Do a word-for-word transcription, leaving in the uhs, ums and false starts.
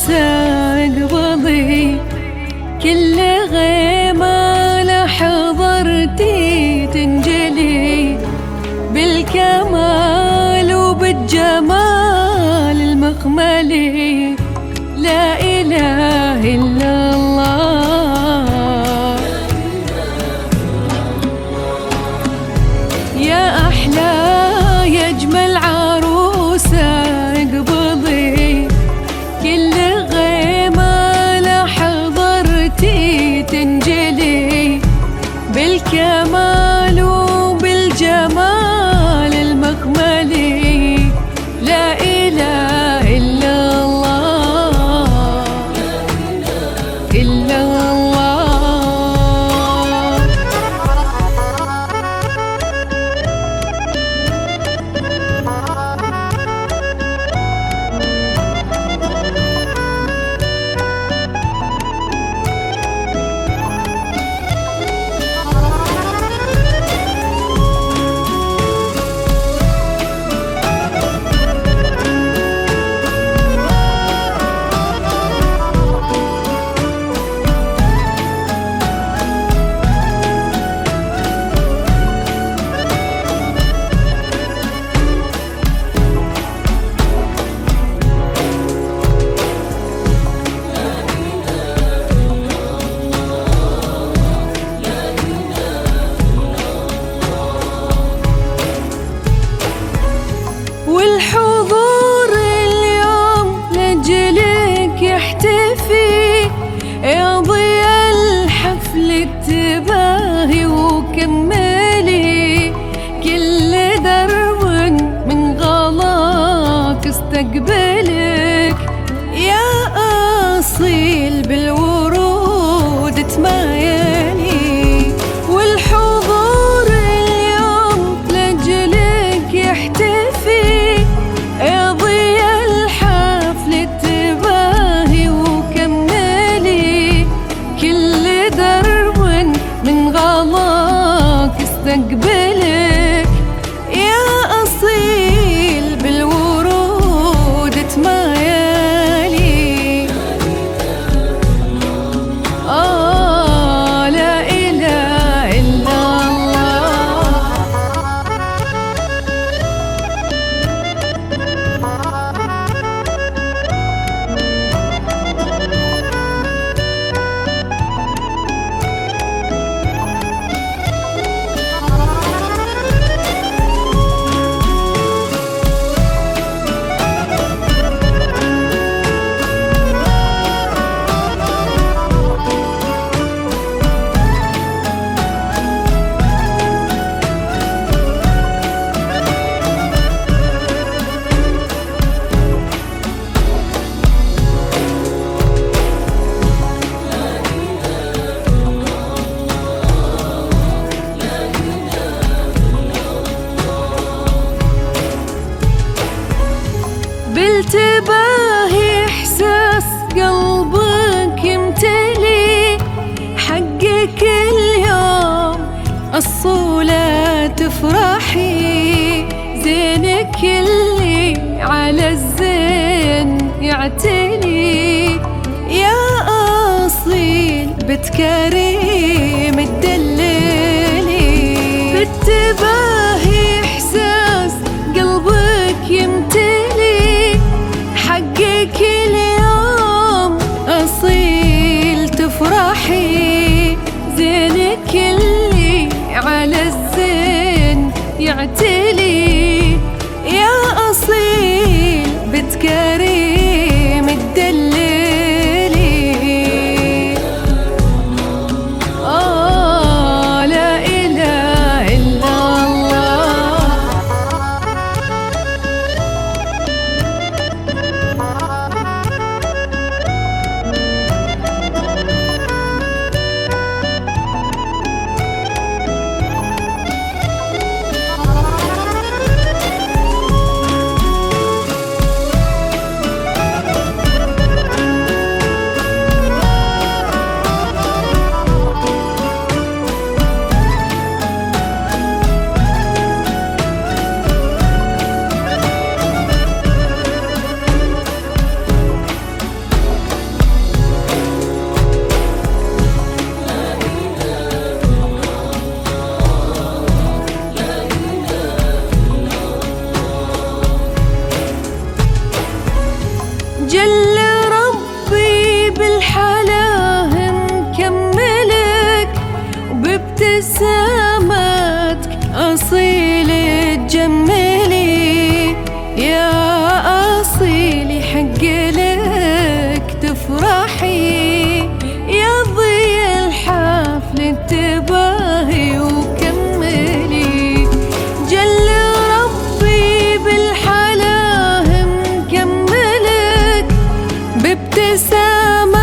اقبضي كل غيمة لحضرتي تنجلي بالكمال وبالجمال المخملي. لا إله إلا الله يا أحلى يا أجمل عروسة اقبضي كل غيمة لحضرتي تنجلي بالكمال وبالجمال المخملي. لا إله إلا الله إلا الله. والحضور اليوم لجلك يحتفي يا ضيا الحفل تباهي وكملي كل درب من غلاك استقبلك يا أصيل بالورود تمايلي. والحضور اليوم لجلك يحتفي يا ضيا الحفل تباهي وكملي كل درب من غلاك استقبلك يا أصيل بالورود تمايلي. آه لا إله إلا الله بالتباهي إحساس قلبك يمتلي حقك اليوم الصولة تفرحي زينك اللي على الزين يعتلي يا أصيل بنت كريم الدليلي. بالتباهي إحساس قلبك يمتلي حقك اليوم أصيل تفرحي زينك اللي على الزين يعتلي يا أصيل بنت كريم الدليلي. آه لا إله إلا الله بابتسامتك أصيلي تجملي، يا أصيلي حق لك تفرحي، يا ضي الحفل انتباهي وكملي. جل ربي بالحلاه مكملك بابتسامة